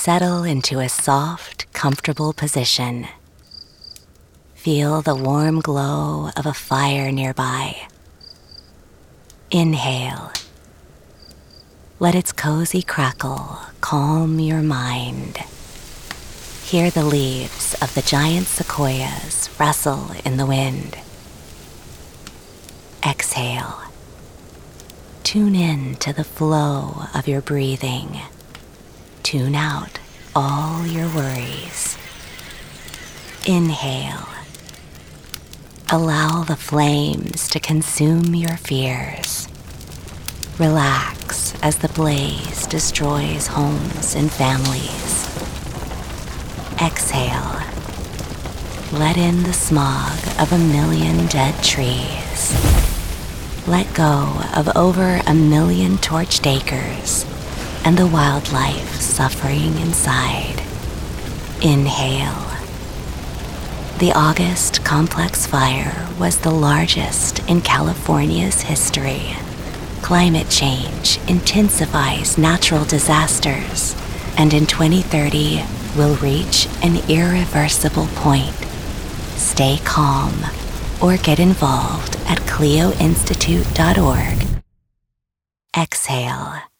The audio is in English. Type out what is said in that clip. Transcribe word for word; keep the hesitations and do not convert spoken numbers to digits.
settle into a soft, comfortable position. Feel the warm glow of a fire nearby. Inhale. Let its cozy crackle calm your mind. Hear the leaves of the giant sequoias rustle in the wind. Exhale. Tune in to the flow of your breathing. Tune out all your worries. Inhale. Allow the flames to consume your fears. Relax as the blaze destroys homes and families. Exhale. Let in the smog of a million dead trees. Let go of over a million torched acres and the wildlife suffering inside. Inhale. The August complex fire was the largest in California's history. Climate change intensifies natural disasters, and in twenty thirty will reach an irreversible point. Stay calm or get involved at clio institute dot org. Exhale.